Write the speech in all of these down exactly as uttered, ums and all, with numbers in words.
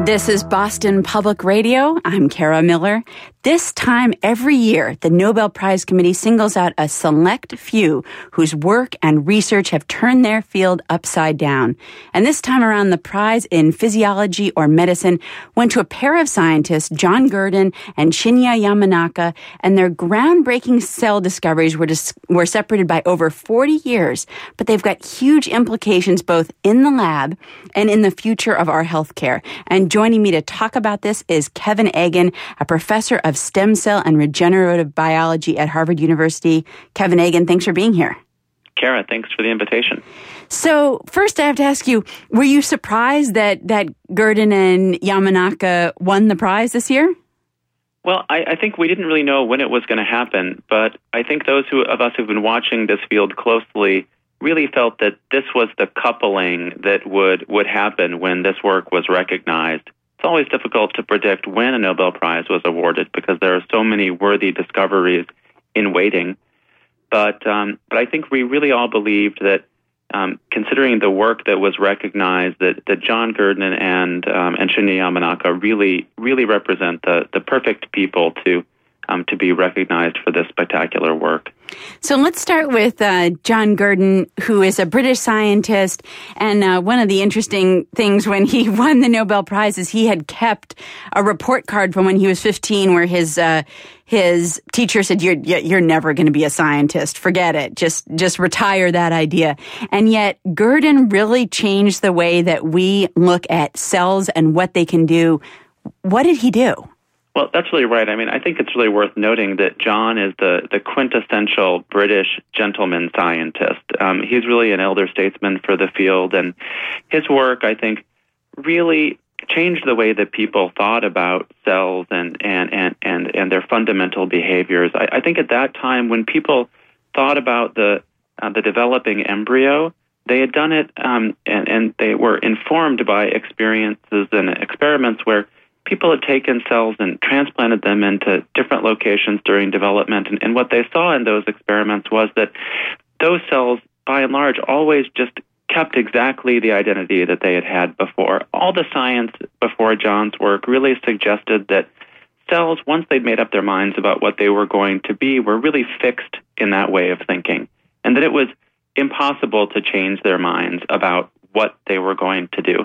This is Boston Public Radio. I'm Kara Miller. This time every year, the Nobel Prize Committee singles out a select few whose work and research have turned their field upside down. And this time around, the prize in physiology or medicine went to a pair of scientists, John Gurdon and Shinya Yamanaka, and their groundbreaking cell discoveries were dis- were separated by over forty years, but they've got huge implications both in the lab and in the future of our healthcare. And joining me to talk about this is Kevin Eggen, a professor of stem cell and regenerative biology at Harvard University. Kevin Eggen, thanks for being here. Kara, thanks for the invitation. So first I have to ask you, were you surprised that, that Gurdon and Yamanaka won the prize this year? Well, I, I think we didn't really know when it was going to happen, but I think those who, of us who've been watching this field closely really felt that this was the coupling that would, would happen when this work was recognized. It's always difficult to predict when a Nobel Prize was awarded because there are so many worthy discoveries in waiting. But um, but I think we really all believed that, um, considering the work that was recognized, that, that John Gurdon and um, and Shinya Yamanaka really really represent the, the perfect people to um, to be recognized for this spectacular work. So let's start with uh, John Gurdon, who is a British scientist. And uh, one of the interesting things when he won the Nobel Prize is he had kept a report card from when he was fifteen where his uh, his teacher said, you're, you're never going to be a scientist. Forget it. Just, just retire that idea. And yet Gurdon really changed the way that we look at cells and what they can do. What did he do? Well, that's really right. I mean, I think it's really worth noting that John is the, the quintessential British gentleman scientist. Um, he's really an elder statesman for the field, and his work, I think, really changed the way that people thought about cells and, and, and, and, and their fundamental behaviors. I, I think at that time, when people thought about the, uh, the developing embryo, they had done it, um, and, and they were informed by experiences and experiments where people had taken cells and transplanted them into different locations during development. And, and what they saw in those experiments was that those cells, by and large, always just kept exactly the identity that they had had before. All the science before John's work really suggested that cells, once they'd made up their minds about what they were going to be, were really fixed in that way of thinking, and that it was impossible to change their minds about what they were going to do.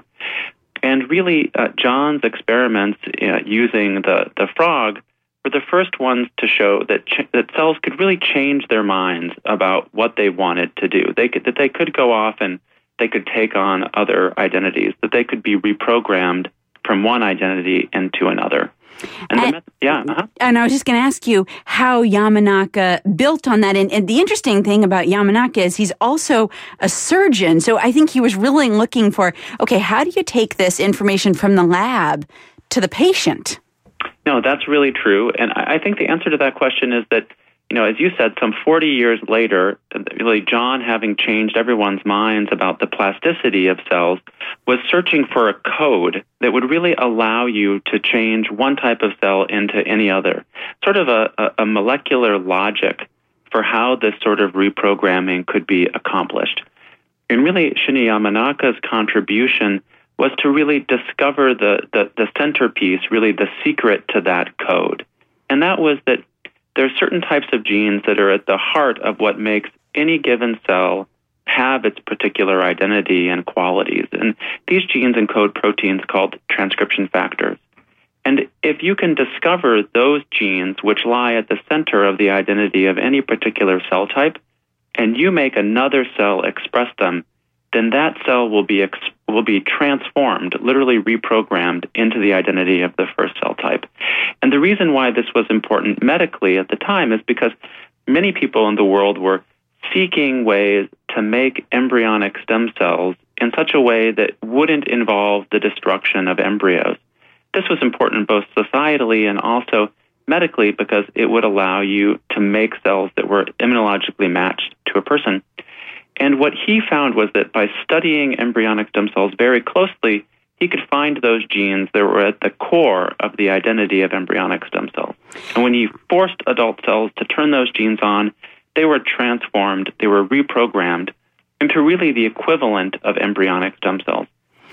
And really, uh, John's experiments uh, using the, the frog were the first ones to show that ch- that cells could really change their minds about what they wanted to do. They could, that they could go off and they could take on other identities, that they could be reprogrammed from one identity into another. And, and, the, yeah, uh-huh. and I was just going to ask you how Yamanaka built on that. And, and the interesting thing about Yamanaka is he's also a surgeon. So I think he was really looking for, okay, how do you take this information from the lab to the patient? No, that's really true. And I, I think the answer to that question is that, you know, as you said, some forty years later, really John, having changed everyone's minds about the plasticity of cells, was searching for a code that would really allow you to change one type of cell into any other, sort of a, a, a molecular logic for how this sort of reprogramming could be accomplished. And really, Shinya Yamanaka's contribution was to really discover the, the, the centerpiece, really the secret to that code. And that was that there are certain types of genes that are at the heart of what makes any given cell have its particular identity and qualities. And these genes encode proteins called transcription factors. And if you can discover those genes which lie at the center of the identity of any particular cell type, and you make another cell express them, then that cell will be ex- will be transformed, literally reprogrammed into the identity of the first cell type. And the reason why this was important medically at the time is because many people in the world were seeking ways to make embryonic stem cells in such a way that wouldn't involve the destruction of embryos. This was important both societally and also medically because it would allow you to make cells that were immunologically matched to a person. And what he found was that by studying embryonic stem cells very closely, he could find those genes that were at the core of the identity of embryonic stem cells. And when he forced adult cells to turn those genes on, they were transformed, they were reprogrammed into really the equivalent of embryonic stem cells.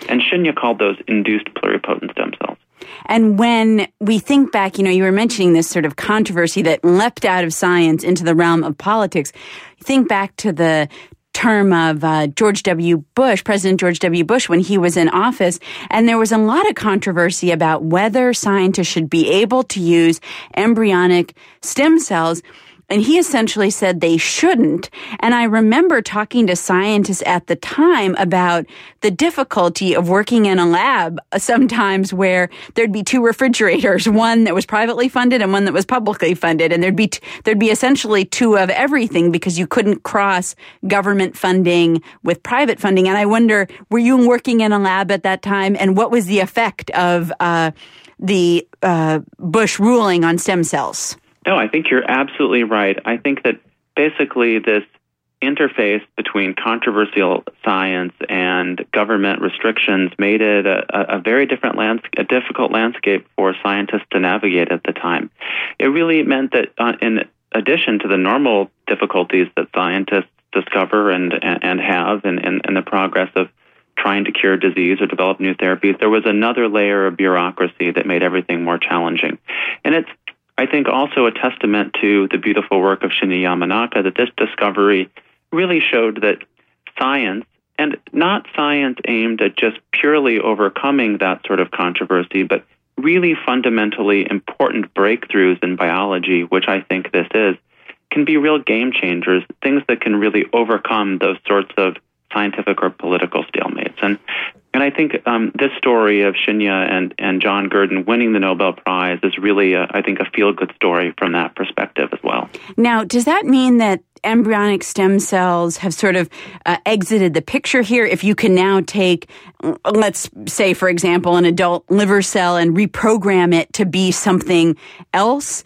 And Shinya called those induced pluripotent stem cells. And when we think back, you know, you were mentioning this sort of controversy that leapt out of science into the realm of politics. You think back to the term of uh, George W. Bush, President George W. Bush, when he was in office, and there was a lot of controversy about whether scientists should be able to use embryonic stem cells. And he essentially said they shouldn't. And I remember talking to scientists at the time about the difficulty of working in a lab sometimes where there'd be two refrigerators, one that was privately funded and one that was publicly funded. And there'd be, t- there'd be essentially two of everything because you couldn't cross government funding with private funding. And I wonder, were you working in a lab at that time? And what was the effect of uh, the uh, Bush ruling on stem cells? No, I think you're absolutely right. I think that basically this interface between controversial science and government restrictions made it a, a very different landscape, a difficult landscape for scientists to navigate at the time. It really meant that uh, in addition to the normal difficulties that scientists discover and, and, and have in, in, in the progress of trying to cure disease or develop new therapies, there was another layer of bureaucracy that made everything more challenging. And it's I think also a testament to the beautiful work of Shinya Yamanaka that this discovery really showed that science, and not science aimed at just purely overcoming that sort of controversy, but really fundamentally important breakthroughs in biology, which I think this is, can be real game changers, things that can really overcome those sorts of scientific or political stalemates. And and I think um, this story of Shinya and, and John Gurdon winning the Nobel Prize is really, a, I think, a feel-good story from that perspective as well. Now, does that mean that embryonic stem cells have sort of uh, exited the picture here? If you can now take, let's say, for example, an adult liver cell and reprogram it to be something else,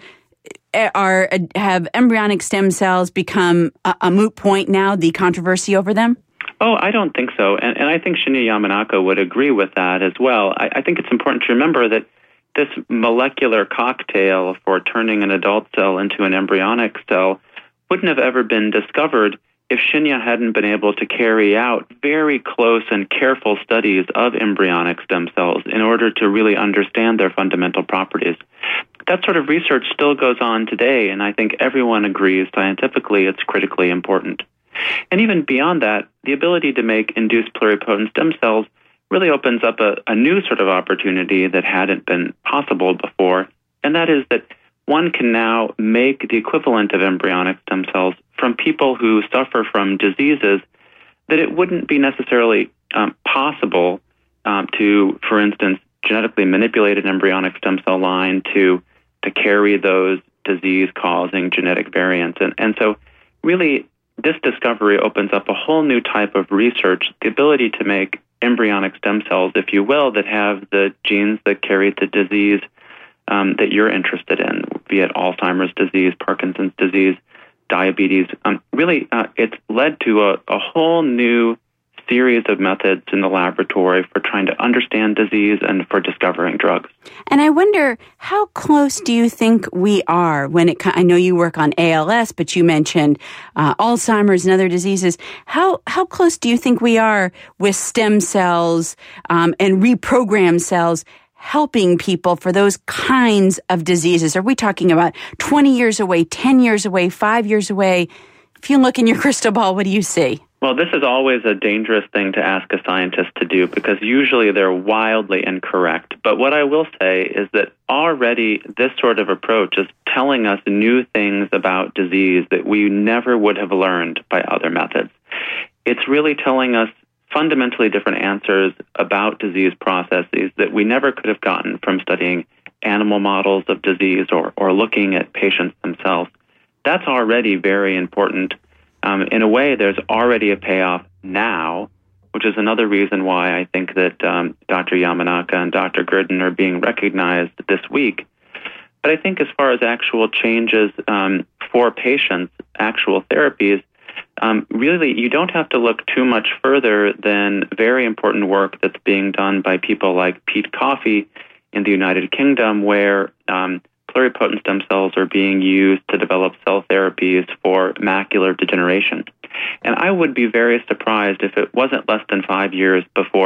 are have embryonic stem cells become a, a moot point now, the controversy over them? Oh, I don't think so. And, and I think Shinya Yamanaka would agree with that as well. I, I think it's important to remember that this molecular cocktail for turning an adult cell into an embryonic cell wouldn't have ever been discovered if Shinya hadn't been able to carry out very close and careful studies of embryonic stem cells in order to really understand their fundamental properties. That sort of research still goes on today, and I think everyone agrees scientifically it's critically important. And even beyond that, the ability to make induced pluripotent stem cells really opens up a, a new sort of opportunity that hadn't been possible before, and that is that one can now make the equivalent of embryonic stem cells from people who suffer from diseases that it wouldn't be necessarily um, possible um, to, for instance, genetically manipulate an embryonic stem cell line to to carry those disease-causing genetic variants. And, and so really, this discovery opens up a whole new type of research, the ability to make embryonic stem cells, if you will, that have the genes that carry the disease um, that you're interested in, be it Alzheimer's disease, Parkinson's disease, diabetes. Um, really, uh, it's led to a, a whole new series of methods in the laboratory for trying to understand disease and for discovering drugs. And I wonder, how close do you think we are when it, I know you work on A L S, but you mentioned uh, Alzheimer's and other diseases. How, how close do you think we are with stem cells um, and reprogrammed cells helping people for those kinds of diseases? Are we talking about twenty years away, ten years away, five years away? If you look in your crystal ball, what do you see? Well, this is always a dangerous thing to ask a scientist to do because usually they're wildly incorrect. But what I will say is that already this sort of approach is telling us new things about disease that we never would have learned by other methods. It's really telling us fundamentally different answers about disease processes that we never could have gotten from studying animal models of disease or, or looking at patients themselves. That's already very important. Um, in a way, there's already a payoff now, which is another reason why I think that um, Doctor Yamanaka and Doctor Gurdon are being recognized this week. But I think as far as actual changes um, for patients, actual therapies, um, really you don't have to look too much further than very important work that's being done by people like Pete Coffey in the United Kingdom, where um, pluripotent stem cells are being used to develop cell therapies for macular degeneration. And I would be very surprised if it wasn't less than five years before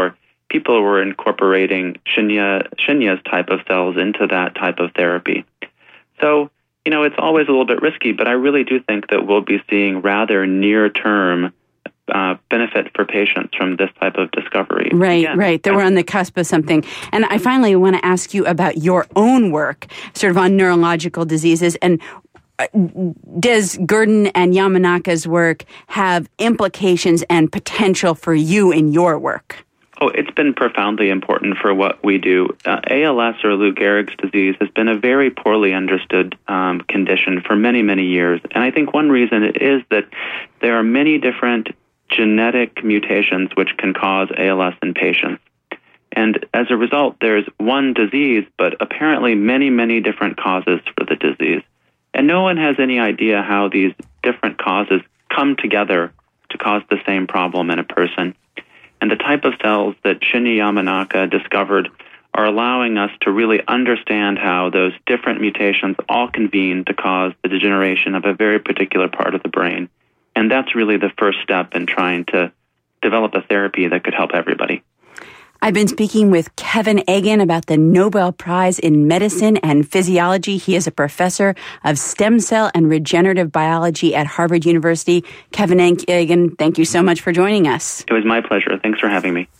people were incorporating Shinya, Shinya's type of cells into that type of therapy. So, you know, it's always a little bit risky, but I really do think that we'll be seeing rather near-term uh, benefit for patients from this type of discovery. Right, Again, right. That we're on the cusp of something. And I finally want to ask you about your own work, sort of on neurological diseases. And does Gurdon and Yamanaka's work have implications and potential for you in your work? Oh, it's been profoundly important for what we do. Uh, A L S, or Lou Gehrig's disease, has been a very poorly understood um, condition for many, many years. And I think one reason is that there are many different genetic mutations which can cause A L S in patients. And as a result, there's one disease, but apparently many, many different causes for the disease. And no one has any idea how these different causes come together to cause the same problem in a person. And the type of cells that Shinya Yamanaka discovered are allowing us to really understand how those different mutations all convene to cause the degeneration of a very particular part of the brain. And that's really the first step in trying to develop a therapy that could help everybody. I've been speaking with Kevin Eggen about the Nobel Prize in Medicine and Physiology. He is a professor of stem cell and regenerative biology at Harvard University. Kevin Eggen, thank you so much for joining us. It was my pleasure. Thanks for having me.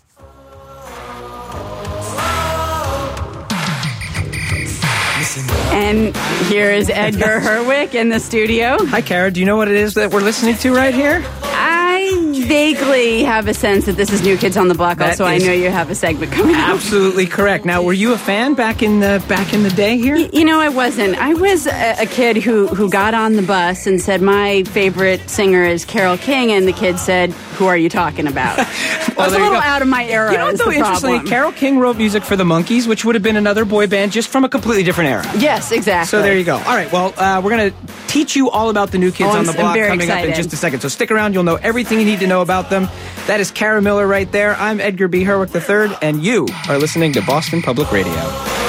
And here is Edgar Herwick in the studio. Hi, Kara. Do you know what it is that we're listening to right here? I vaguely have a sense that this is New Kids on the Block. That also, I know you have a segment coming up. Absolutely correct. Now, were you a fan back in the back in the day here? Y- you know, I wasn't. I was a, a kid who, who got on the bus and said, my favorite singer is Carole King, and the kid said, who are you talking about? Well, I was a little out of my era. You know what's so interesting? Carole King wrote music for the Monkees, which would have been another boy band just from a completely different era. Yes, exactly. So there you go. All right, well, uh, we're going to teach you all about the New Kids oh, on the Block coming excited. up in just a second. So stick around. You'll know everything you need to know about them. That is Kara Miller right there. I'm Edgar B. Herwick the third, and you are listening to Boston Public Radio.